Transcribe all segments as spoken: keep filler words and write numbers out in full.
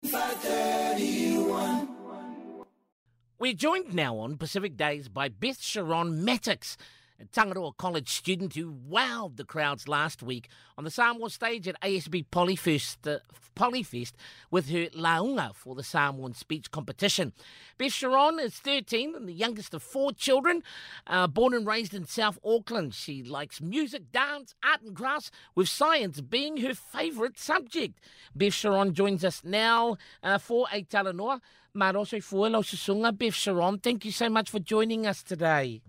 We're joined now on Pacific Days by Beth Sharon Mattox, a Tangaroa College student who wowed the crowds last week on the Samoa stage at A S B Polyfest, uh, Polyfest with her launga for the Samoan speech competition. Beth Sharon is thirteen and the youngest of four children, uh, born and raised in South Auckland. She likes music, dance, art and crafts, with science being her favourite subject. Beth Sharon joins us now uh, for a talanoa. Maroso fuelo susunga. Beth Sharon, thank you so much for joining us today.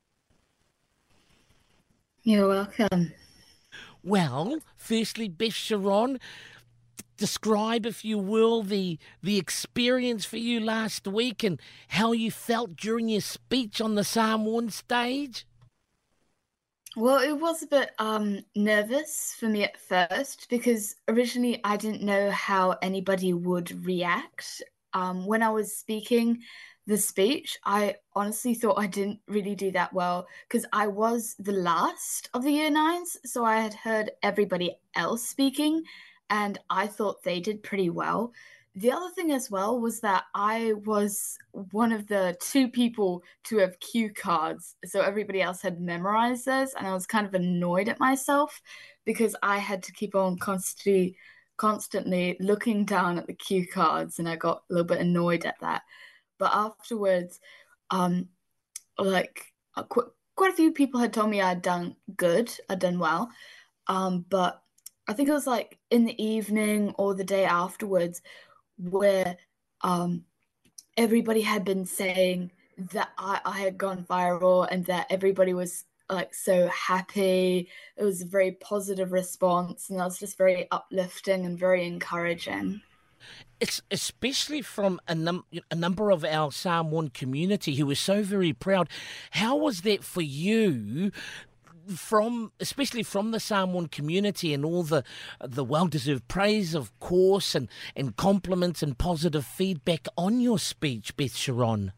You're welcome. Well, firstly, Beth Sharon, describe, if you will, the the experience for you last week and how you felt during your speech on the Samoan stage. Well, it was a bit um, nervous for me at first because originally I didn't know how anybody would react. Um, when I was speaking the speech, I honestly thought I didn't really do that well because I was the last of the year nines, so I had heard everybody else speaking and I thought they did pretty well. The other thing as well was that I was one of the two people to have cue cards, so everybody else had memorized those, and I was kind of annoyed at myself because I had to keep on constantly constantly looking down at the cue cards, and I got a little bit annoyed at that. But afterwards, um, like uh, qu- quite a few people had told me I'd done good, I'd done well. Um, but I think it was like in the evening or the day afterwards where um, everybody had been saying that I, I had gone viral and that everybody was like so happy. It was a very positive response, and that was just very uplifting and very encouraging. It's especially from a, num- a number of our Samoan community who were so very proud. How was that for you, from especially from the Samoan community, and all the the well-deserved praise, of course, and, and compliments and positive feedback on your speech, Beth Sharon?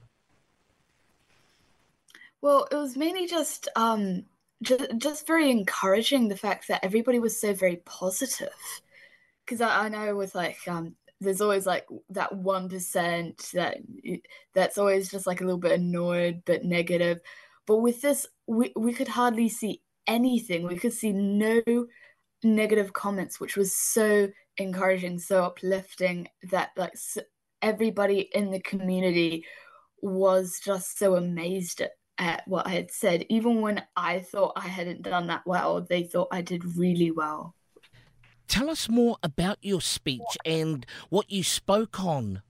Well, it was mainly just um, just, just very encouraging, the fact that everybody was so very positive. Because I, I know with like um, there's always like that one percent that that's always just like a little bit annoyed but negative. But with this, we we could hardly see anything. We could see no negative comments, which was so encouraging, so uplifting, that like s everybody in the community was just so amazed at, at what I had said. Even when I thought I hadn't done that well, they thought I did really well. Tell us more about your speech and what you spoke on.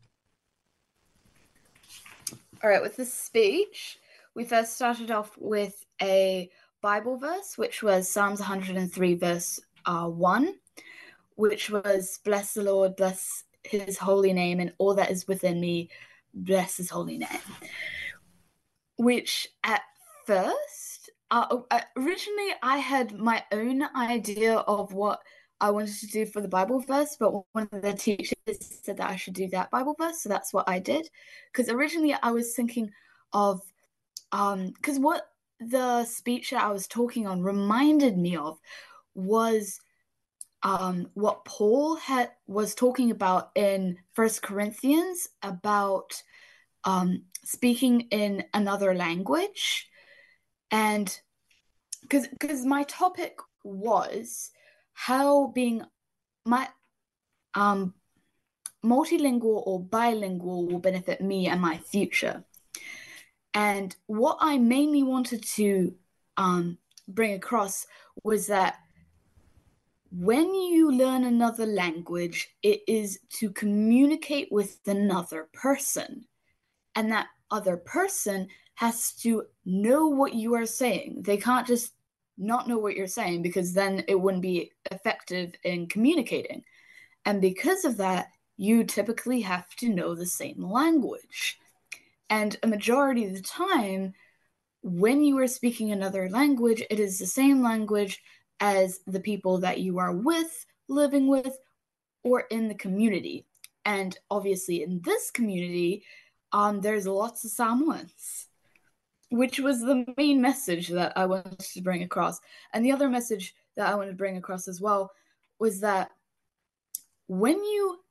All right, with the speech, we first started off with a Bible verse, which was Psalms one hundred three, verse uh, one, which was, "Bless the Lord, bless his holy name, and all that is within me, bless his holy name." Which at first, uh, originally I had my own idea of what I wanted to do for the Bible verse, but one of the teachers said that I should do that Bible verse, so that's what I did. Because originally I was thinking of, um, because what the speech that I was talking on reminded me of was um, what Paul had was talking about in First Corinthians about um, speaking in another language, and because because my topic was how being my um, multilingual or bilingual will benefit me and my future. And what I mainly wanted to um, bring across was that when you learn another language, it is to communicate with another person. And that other person has to know what you are saying. They can't just not know what you're saying, because then it wouldn't be effective in communicating. And because of that, you typically have to know the same language. And a majority of the time, when you are speaking another language, it is the same language as the people that you are with, living with, or in the community. And obviously in this community, um, there's lots of Samoans, which was the main message that I wanted to bring across. And the other message that I wanted to bring across as well was that when you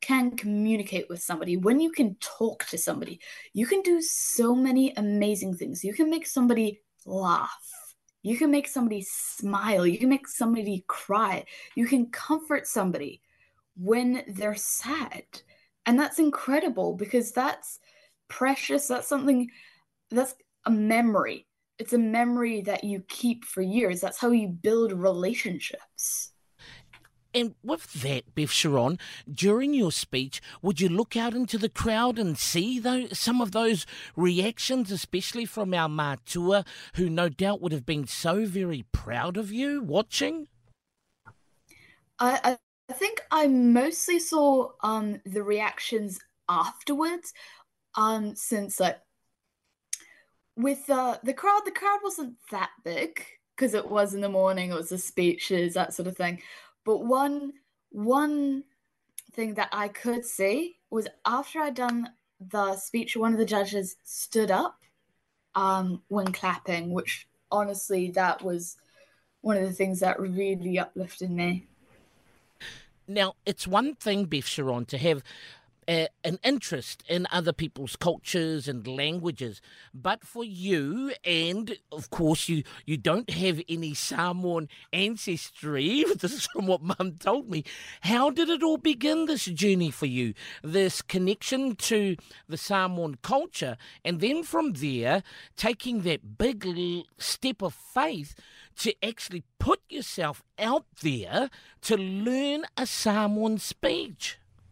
can communicate with somebody, when you can talk to somebody, you can do so many amazing things. You can make somebody laugh. You can make somebody smile. You can make somebody cry. You can comfort somebody when they're sad. And that's incredible because that's precious. That's something, that's a memory. It's a memory that you keep for years. That's how you build relationships. And with that, Beth Sharon, during your speech, would you look out into the crowd and see those, some of those reactions, especially from our mātua, who no doubt would have been so very proud of you watching? I, I think I mostly saw um, the reactions afterwards, um, since like with uh, the crowd, the crowd wasn't that big because it was in the morning, it was the speeches, that sort of thing. But one one thing that I could see was after I'd done the speech, one of the judges stood up um, when clapping, which honestly, that was one of the things that really uplifted me. Now, it's one thing, Beth Sharon, to have Uh, an interest in other people's cultures and languages, but for you, and of course you you don't have any Samoan ancestry, this is from what Mum told me, how did it all begin, this journey for you, this connection to the Samoan culture, and then from there taking that big step of faith to actually put yourself out there to learn a Samoan speech?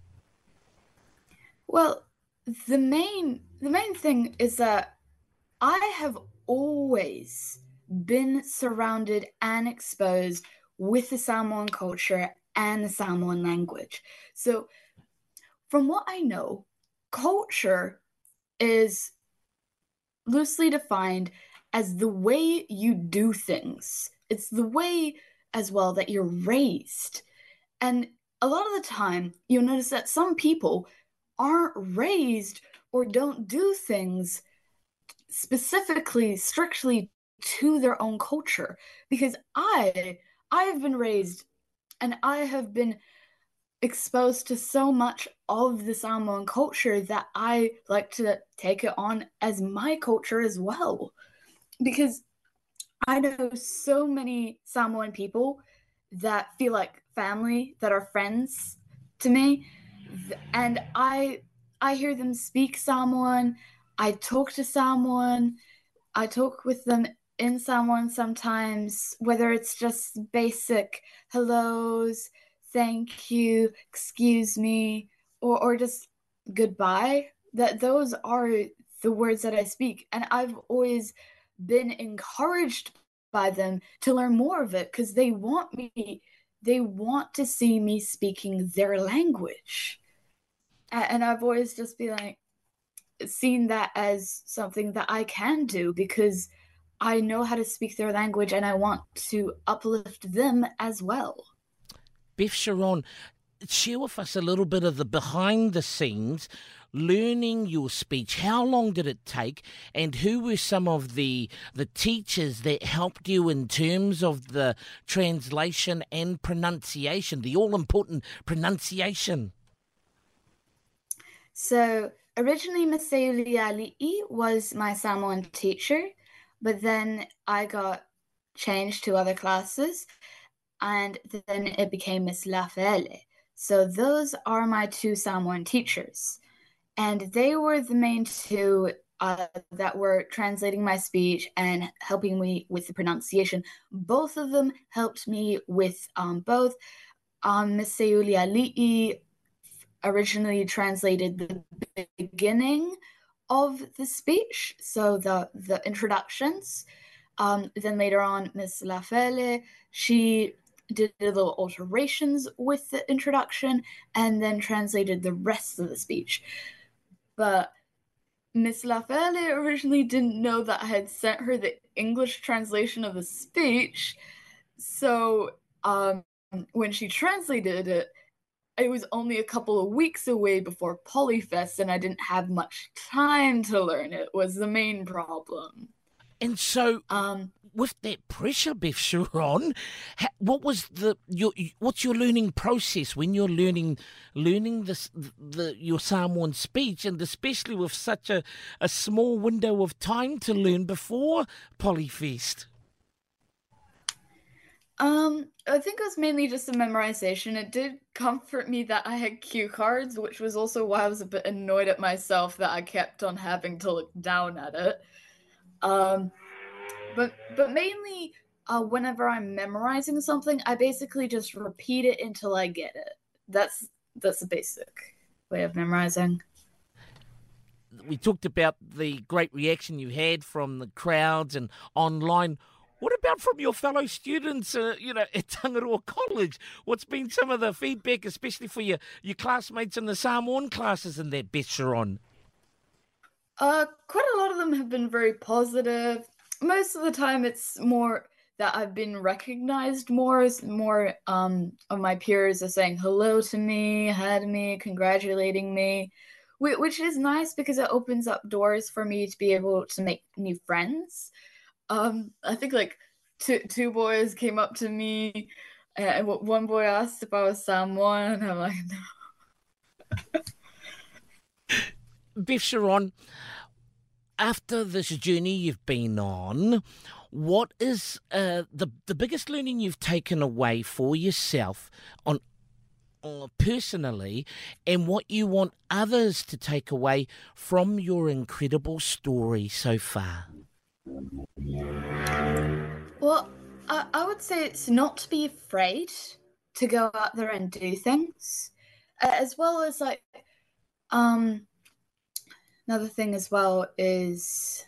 Well, the main the main thing is that I have always been surrounded and exposed with the Samoan culture and the Samoan language. So, from what I know, culture is loosely defined as the way you do things. It's the way as well that you're raised. And a lot of the time, you'll notice that some people aren't raised or don't do things specifically, strictly to their own culture. Because I, I have been raised and I have been exposed to so much of the Samoan culture that I like to take it on as my culture as well. Because I know so many Samoan people that feel like family, that are friends to me, and I I hear them speak Samoan. I talk to Samoan. I talk with them in Samoan sometimes, whether it's just basic hellos, thank you, excuse me, or or just goodbye. That those are the words that I speak, and I've always been encouraged by them to learn more of it because they want me they want to see me speaking their language. And I've always just been like, seen that as something that I can do because I know how to speak their language and I want to uplift them as well. Beth Sharon, share with us a little bit of the behind the scenes, learning your speech. How long did it take, and who were some of the the teachers that helped you in terms of the translation and pronunciation, the all-important pronunciation? So originally Maseuliali'i was my Samoan teacher, but then I got changed to other classes, and then it became Miss Lafele. So those are my two Samoan teachers. And they were the main two uh, that were translating my speech and helping me with the pronunciation. Both of them helped me with um, both. Um, Miss Seuliali'i originally translated the beginning of the speech, so the, the introductions. Um, then later on, Miss Lafele, she did little alterations with the introduction and then translated the rest of the speech. But Miss Lafele originally didn't know that I had sent her the English translation of the speech. So um, when she translated it, it was only a couple of weeks away before Polyfest, and I didn't have much time to learn it, was the main problem. And so, Um, with that pressure, Beth Sharon, ha- what was the your what's your learning process when you're learning learning this the your Samoan speech, and especially with such a, a small window of time to learn before Polyfest? um, I think it was mainly just a memorization. It did comfort me that I had cue cards, which was also why I was a bit annoyed at myself that I kept on having to look down at it. Um, but but mainly, uh, whenever I'm memorizing something, I basically just repeat it until I get it. That's that's the basic way of memorizing. We talked about the great reaction you had from the crowds and online. What about from your fellow students, uh, you know, at Tangaroa College? What's been some of the feedback, especially for your, your classmates in the Samoan classes in that, Beth Sharon? Uh, quite a lot of them have been very positive. Most of the time, it's more that I've been recognized more. As more um of my peers are saying hello to me, hi to me, congratulating me, whi- which is nice because it opens up doors for me to be able to make new friends. Um, I think like two two boys came up to me, and w- one boy asked if I was Samoan, and I'm like, Beth Sharon, after this journey you've been on, what is uh, the the biggest learning you've taken away for yourself on uh, personally, and what you want others to take away from your incredible story so far? well, I, I would say it's not to be afraid to go out there and do things, a- as well as like um another thing as well is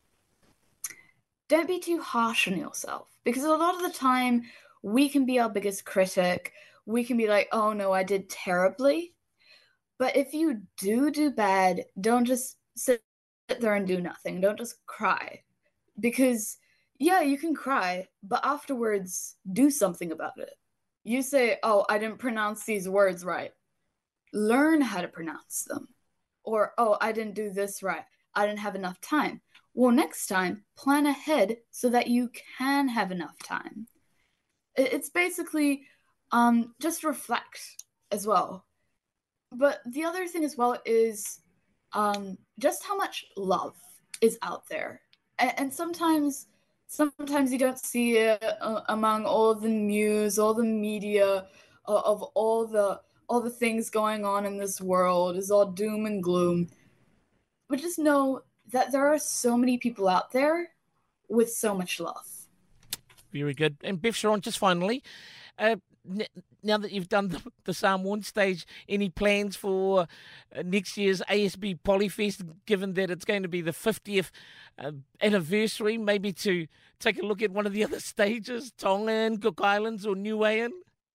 don't be too harsh on yourself because a lot of the time we can be our biggest critic. We can be like, oh no, I did terribly. But if you do do bad, don't just sit there and do nothing. Don't just cry. Because, yeah, you can cry, but afterwards, do something about it. You say, oh, I didn't pronounce these words right. Learn how to pronounce them. Or, oh, I didn't do this right. I didn't have enough time. Well, next time, plan ahead so that you can have enough time. It's basically um, just reflect as well. But the other thing as well is um, just how much love is out there, and, and sometimes, sometimes you don't see it uh, among all the news, all the media, uh, of all the all the things going on in this world is all doom and gloom. But just know that there are so many people out there with so much love. Very good. And Beth Sharon, just finally, uh, n- now that you've done the, the Samoan stage, any plans for uh, next year's A S B Polyfest, given that it's going to be the fiftieth uh, anniversary, maybe to take a look at one of the other stages, Tongan, Cook Islands, or Niuean?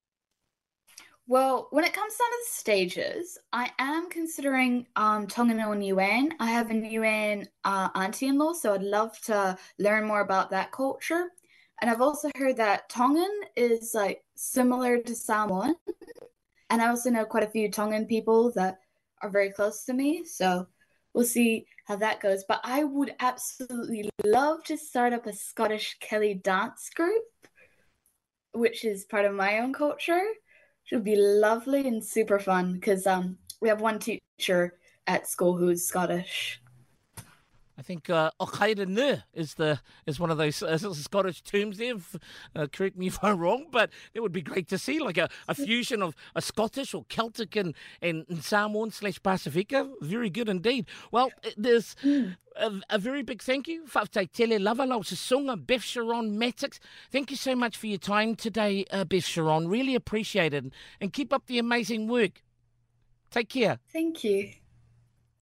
Well, when it comes down to the stages, I am considering um, Tongan or Niuean. I have a Niuean uh, auntie-in-law, so I'd love to learn more about that culture. And I've also heard that Tongan is like similar to Samoan, and I also know quite a few Tongan people that are very close to me. So we'll see how that goes. But I would absolutely love to start up a Scottish Kelly dance group, which is part of my own culture. It would be lovely and super fun because um, we have one teacher at school who's Scottish. I think uh, Okaira Nu is the is one of those uh, Scottish terms there. F- Uh, correct me if I'm wrong, but it would be great to see like a, a fusion of a Scottish or Celtic and, and, and Samoan slash Pacifica. Very good indeed. Well, uh, there's Mm. a, a very big thank you. Whawtai tele lava lau Songa, Beth Sharon Mattox. Thank you so much for your time today, uh, Beth Sharon. Really appreciate it. And keep up the amazing work. Take care. Thank you.